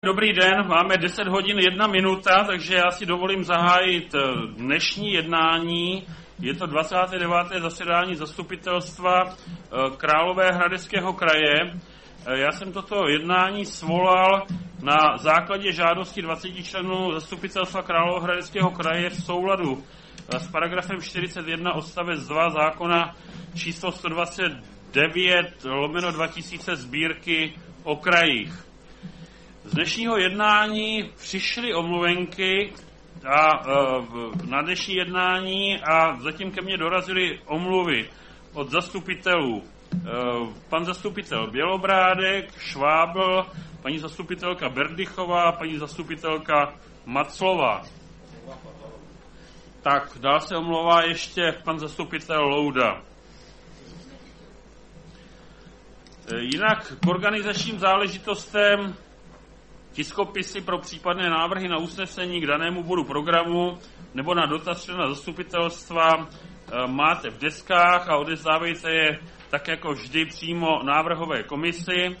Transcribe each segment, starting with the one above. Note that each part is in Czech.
Dobrý den, máme 10 hodin 1 minuta, takže já si dovolím zahájit dnešní jednání. Je to 29. zasedání zastupitelstva Královéhradeckého kraje. Já jsem toto jednání svolal na základě žádosti 20 členů zastupitelstva Královéhradeckého kraje v souladu s paragrafem 41 odstavec 2 zákona číslo 129/2000 sbírky o krajích. Z dnešního jednání přišly omluvenky na dnešní jednání a zatím ke mně dorazily omluvy od zastupitelů. Pan zastupitel Bělobrádek, Švábl, paní zastupitelka Berdychová, paní zastupitelka Maclová. Tak, dál se omlouvá ještě pan zastupitel Louda. Jinak k organizačním záležitostem tiskopisy pro případné návrhy na usnesení k danému bodu programu nebo na dotaz člena zastupitelstva máte v deskách a odevzdávejte je tak jako vždy přímo návrhové komisi.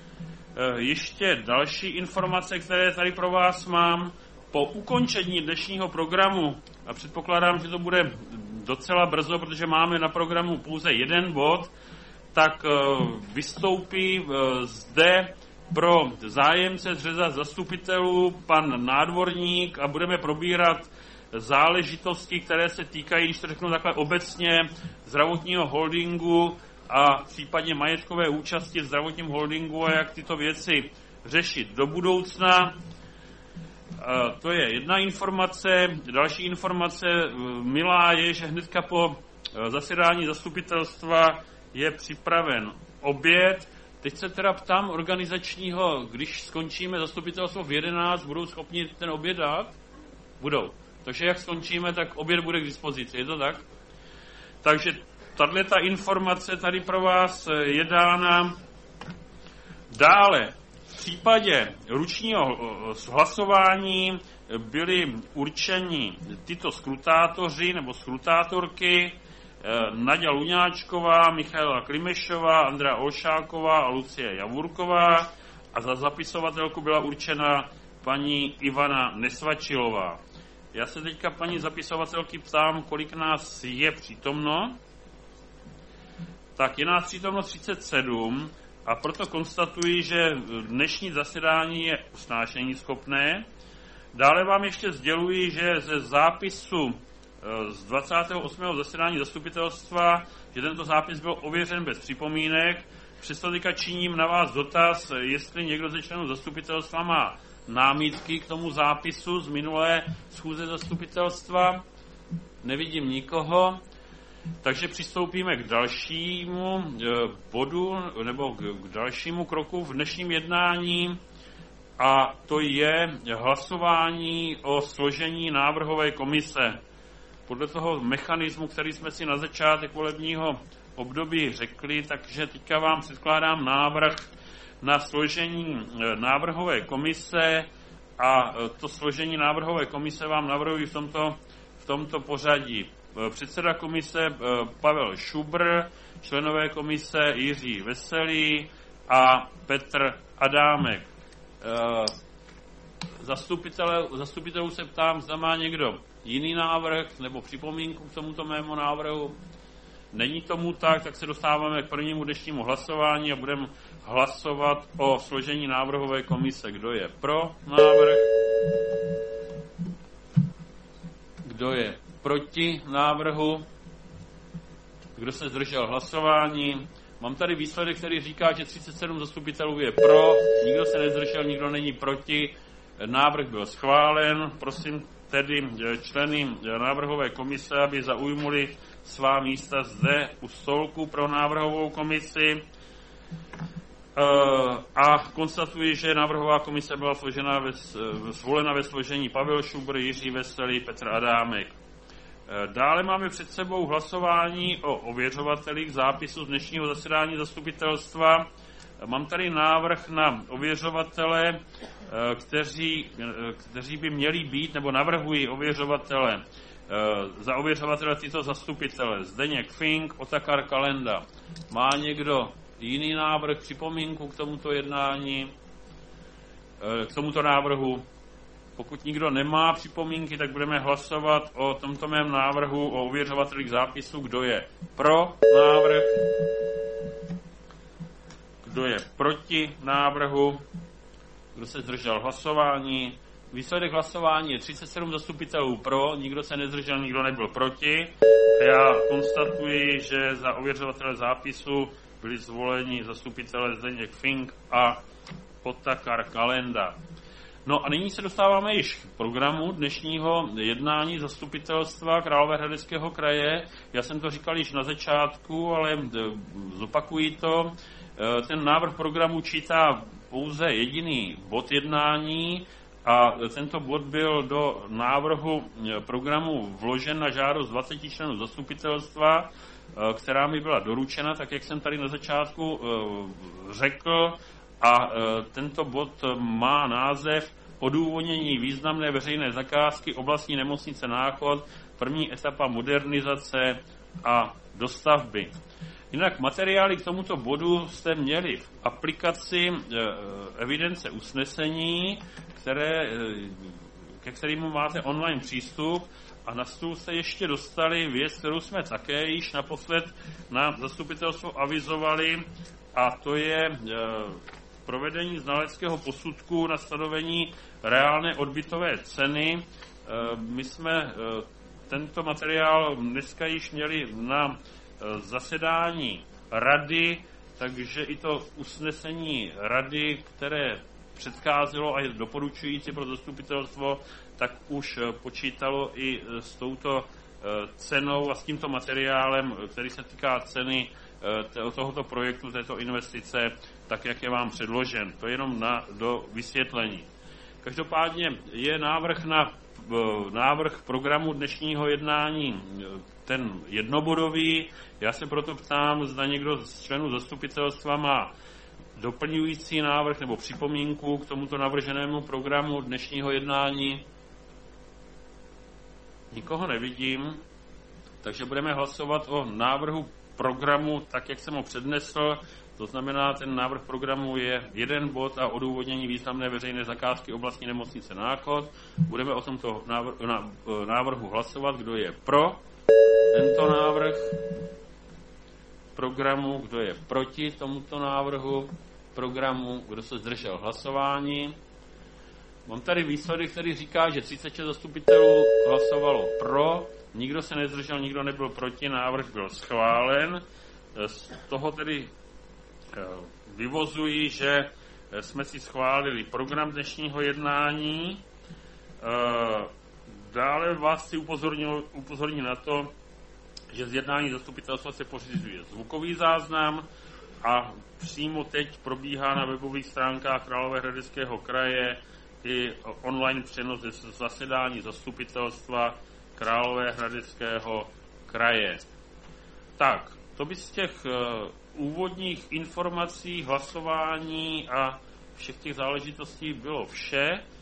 Ještě další informace, které tady pro vás mám. Po ukončení dnešního programu, a předpokládám, že to bude docela brzo, protože máme na programu pouze jeden bod, tak vystoupí zde pro zájemce z řada zastupitelů pan Nádvorník a budeme probírat záležitosti, které se týkají, když to řeknu takhle obecně, zdravotního holdingu a případně majetkové účasti v zdravotním holdingu a jak tyto věci řešit do budoucna. To je jedna informace. Další informace milá je, že hnedka po zasedání zastupitelstva je připraven oběd. Teď se teda ptám organizačního, když skončíme zastupitelstvo v 11, budou schopni ten oběd dát? Budou. Takže jak skončíme, tak oběd bude k dispozici, je to tak? Takže tato informace tady pro vás je dána. Dále, v případě ručního hlasování byli určeni tyto skrutátoři nebo skrutátorky: Naďa Luňáčková, Michaela Klimešová, Andrea Olšáková a Lucie Javurková a za zapisovatelku byla určena paní Ivana Nesvačilová. Já se teďka paní zapisovatelky ptám, kolik nás je přítomno. Tak je nás přítomno 37 a proto konstatuji, že dnešní zasedání je usnášení schopné. Dále vám ještě sděluji, že ze zápisu z 28. zasedání zastupitelstva, že tento zápis byl ověřen bez připomínek. Přesto teďka činím na vás dotaz, jestli někdo ze členů zastupitelstva má námitky k tomu zápisu z minulé schůze zastupitelstva. Nevidím nikoho, takže přistoupíme k dalšímu bodu nebo k dalšímu kroku v dnešním jednání, a to je hlasování o složení návrhové komise. Podle toho mechanismu, který jsme si na začátek volebního období řekli, takže teďka vám předkládám návrh na složení návrhové komise a to složení návrhové komise vám navrhuji v tomto pořadí. Předseda komise Pavel Šubr, členové komise Jiří Veselý a Petr Adámek. Zastupitelů se ptám, zda má někdo jiný návrh nebo připomínku k tomuto mému návrhu. Není tomu tak se dostáváme k prvnímu dnešnímu hlasování a budeme hlasovat o složení návrhové komise. Kdo je pro návrh? Kdo je proti návrhu? Kdo se zdržel hlasování? Mám tady výsledek, který říká, že 37 zastupitelů je pro, nikdo se nezdržel, nikdo není proti. Návrh byl schválen. Prosím tedy členy návrhové komise, aby zaujmuli svá místa zde u stolku pro návrhovou komisi. A konstatuji, že návrhová komise byla zvolena ve složení Pavel Šubr, Jiří Veselý, Petr Adámek. Dále máme před sebou hlasování o ověřovatelích zápisu z dnešního zasedání zastupitelstva. Mám tady návrh na ověřovatele, kteří by měli být, nebo navrhují ověřovatele. Za ověřovatele tyto zastupitele: Zdeněk Fink, Otakar Kalenda. Má někdo jiný návrh, připomínku k tomuto jednání? k tomuto návrhu? Pokud nikdo nemá připomínky, tak budeme hlasovat o tomto mém návrhu o ověřovatelích zápisu. Kdo je pro návrh? Kdo je proti návrhu? Kdo se zdržel hlasování? Výsledek hlasování je 37 zastupitelů pro, nikdo se nezdržel, nikdo nebyl proti. Já konstatuji, že za ověřovatele zápisu byli zvoleni zastupitelé Zdeněk Fink a Otakar Kalenda. No a nyní se dostáváme již k programu dnešního jednání zastupitelstva Královéhradeckého kraje. Já jsem to říkal již na začátku, ale zopakuji to. Ten návrh programu čítá pouze jediný bod jednání a tento bod byl do návrhu programu vložen na žádost 20 členů zastupitelstva, která mi byla doručena, tak jak jsem tady na začátku řekl. A tento bod má název Odůvodnění významné veřejné zakázky oblastní nemocnice Náchod, první etapa modernizace a dostavby. Jinak materiály k tomuto bodu jste měli v aplikaci evidence usnesení, ke kterému máte online přístup, a na stůl jste ještě dostali věc, kterou jsme také již naposled na zastupitelstvo avizovali, a to je provedení znaleckého posudku na stanovení reálné odbytové ceny. My jsme tento materiál dneska již měli na zasedání rady, takže i to usnesení rady, které předcházelo a je doporučující pro zastupitelstvo, tak už počítalo i s touto cenou a s tímto materiálem, který se týká ceny tohoto projektu, této investice, tak jak je vám předložen. To je jenom do vysvětlení. Každopádně je návrh programu dnešního jednání ten jednobodový. Já se proto ptám, zda někdo z členů zastupitelstva má doplňující návrh nebo připomínku k tomuto navrženému programu dnešního jednání. Nikoho nevidím, takže budeme hlasovat o návrhu programu tak, jak jsem ho přednesl. To znamená, ten návrh programu je jeden bod a odůvodnění významné veřejné zakázky oblastní nemocnice Náchod. Budeme o tomto návrhu hlasovat. Kdo je pro tento návrh programu, kdo je proti tomuto návrhu programu, kdo se zdržel hlasování. Mám tady výsledek, který říká, že 36 zastupitelů hlasovalo pro, nikdo se nezdržel, nikdo nebyl proti, návrh byl schválen. Z toho tedy vyvozuji, že jsme si schválili program dnešního jednání. Dále vás chci upozornit na to, že z jednání zastupitelstva se pořizuje zvukový záznam a přímo teď probíhá na webových stránkách Královéhradeckého kraje i online přenos ze zasedání zastupitelstva Královéhradeckého kraje. Tak, to by z těch úvodních informací, hlasování a všech těch záležitostí bylo vše.